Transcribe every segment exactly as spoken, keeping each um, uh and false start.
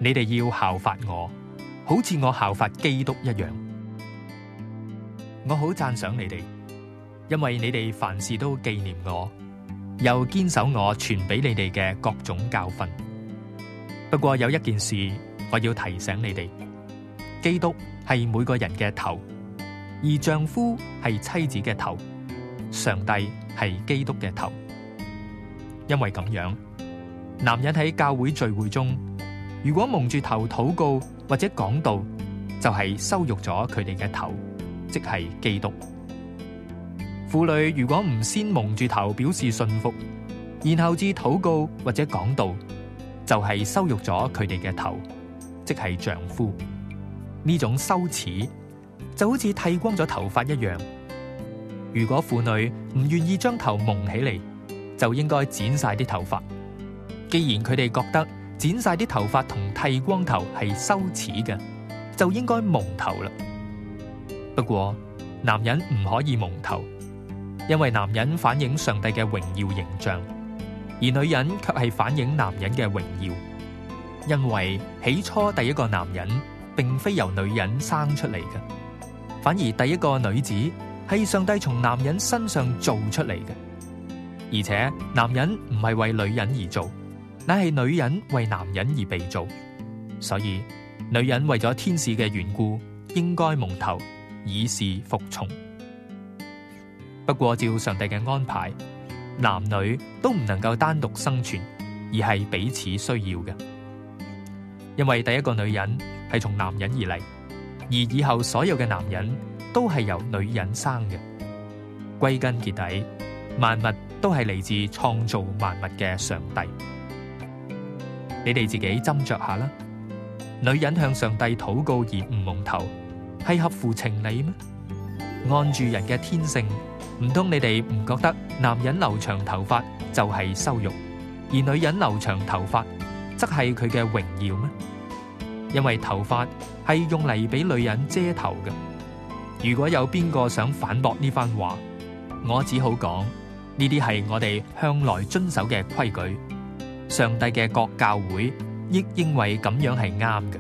你哋要效法我，好似我效法基督一樣。我好讚賞你哋，因為你哋凡事都紀念我，又堅守我傳俾你哋嘅各種教訓。不過有一件事我要提醒你哋，基督係每個人嘅頭，而丈夫係妻子嘅頭，上帝係基督嘅頭。因為咁樣，男人喺教會聚會中，如果蒙住頭禱告或者講道，就係羞辱咗佢哋嘅頭，即係基督。婦女如果唔先蒙住頭表示信服，然後至禱告或者講道，就係羞辱咗佢哋嘅頭，即係丈夫。呢種羞恥就好似剃光咗頭髮一樣。如果婦女唔願意將頭蒙起嚟，就應該剪晒啲頭髮。既然佢哋覺得剪晒啲頭髮同剃光頭係羞恥嘅，就應該蒙頭啦。不過男人唔可以蒙頭，因為男人反映上帝嘅榮耀形象，而女人卻係反映男人嘅榮耀。因為起初第一個男人並非由女人生出嚟嘅，反而第一個女子係上帝從男人身上做出嚟嘅。而且男人唔係為女人而做，乃係女人為男人而被造。所以女人為咗天使嘅緣故，應該蒙頭，以示服從。不過照上帝嘅安排，男女都唔能夠單獨生存，而係彼此需要嘅。因為第一個女人係從男人而嚟，而以後所有嘅男人都係由女人生嘅。歸根結底，萬物都係嚟自創造萬物嘅上帝。你哋自己斟酌下啦。女人向上帝禱告而唔蒙頭，係合乎情理咩？按住人嘅天性，唔通你哋唔覺得男人留長頭髮就係羞辱，而女人留長頭髮則係佢嘅榮耀咩？因為頭髮係用嚟俾女人遮頭嘅。如果有邊個想反駁呢番話，我只好講，呢啲係我哋向來遵守嘅規矩。上帝嘅各教會亦認為咁樣係啱嘅。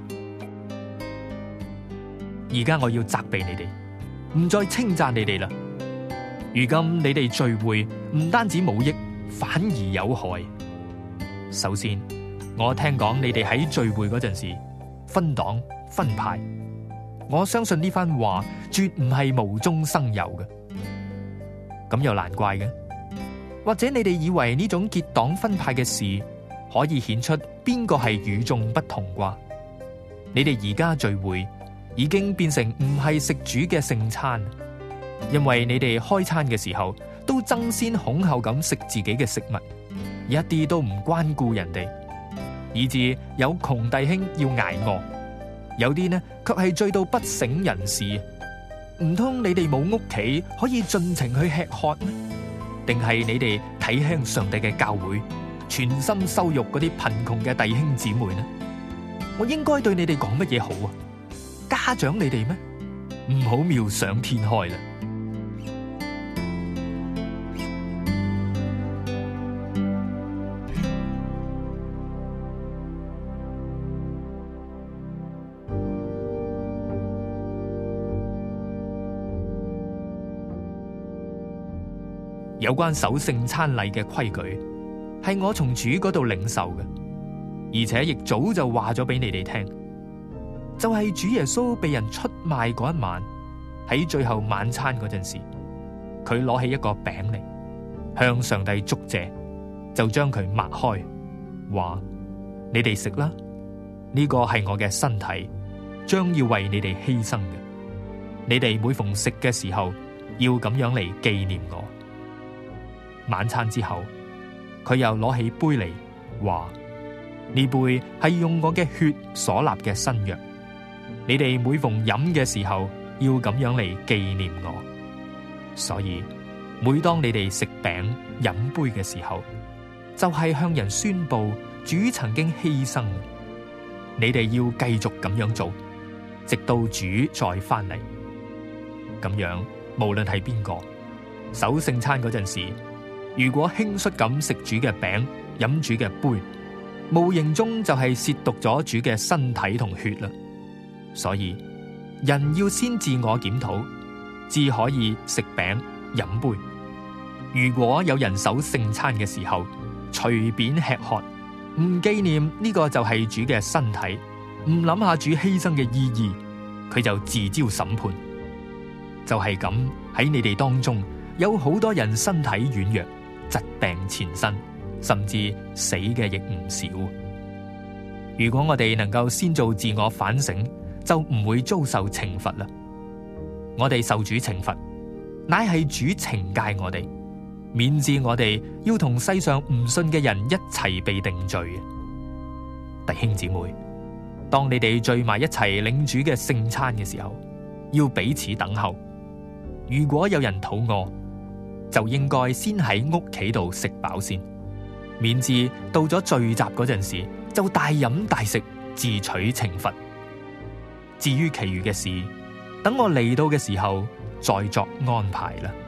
而家我要責備你哋，唔再稱讚你哋啦。如今你哋聚會唔單止冇益，反而有害。首先，我聽講你哋喺聚會嗰陣時分黨分派，我相信呢番話絕唔係無中生有嘅。咁又難怪嘅。或者你哋以為呢種結黨分派嘅事可以顯出邊個係與眾不同啩？你哋而家聚會已經變成唔係食主嘅聖餐，因為你哋開餐嘅時候都爭先恐後咁食自己嘅食物，一啲都唔關顧人哋，以致有窮弟兄要捱餓，有啲呢卻係醉到不省人事。唔通你哋冇屋企可以盡情去吃喝咩？定係你哋睇輕上帝嘅教會，全心羞辱嗰啲貧窮嘅弟兄姊妹呢？我應該對你哋講乜嘢好啊？家長你哋咩？唔好妙想天開啦！有關守聖餐禮嘅規矩，係我從主嗰度領受嘅，而且亦早就話咗俾你哋聽。就係主耶穌被人出賣嗰一晚，喺最後晚餐嗰陣時，佢攞起一個餅嚟，向上帝祝謝，就將佢擘開，話：你哋食啦，呢個係我嘅身體，將要為你哋犧牲嘅。你哋每逢食嘅時候，要咁樣嚟紀念我。晚餐之後，佢又攞起杯嚟，話：呢杯係用我嘅血所立嘅新約。你哋每逢飲嘅時候，要咁樣嚟紀念我。所以每當你哋食餅飲杯嘅時候，就係向人宣布主曾經犧牲。你哋要繼續咁樣做，直到主再翻嚟。咁樣無論係邊個守聖餐嗰陣時，如果輕率咁食主嘅餅飲主嘅杯， 無形中就係褻瀆咗主嘅身體同血啦。所以人要先自我檢討，至可以食餅飲杯。如果有人守聖餐嘅時候隨便吃喝，唔紀念呢個就係主嘅身體，唔諗下主犧牲嘅意義，佢就自招審判。就係咁，喺你哋當中有好多人身體軟弱，疾病纏身，甚至死嘅亦唔少。如果我哋能夠先做自我反省，就唔會遭受懲罰啦。我哋受主懲罰，乃係主懲戒我哋，免致我哋要同世上唔信嘅人一齊被定罪嘅。弟兄姊妹，當你哋聚埋一齊領主嘅聖餐嘅時候，要彼此等候。如果有人肚餓，就應該先喺屋企度食飽先，免致到咗聚集嗰陣時就大飲大食，自取懲罰。至於其餘嘅事，等我嚟到嘅時候再作安排啦。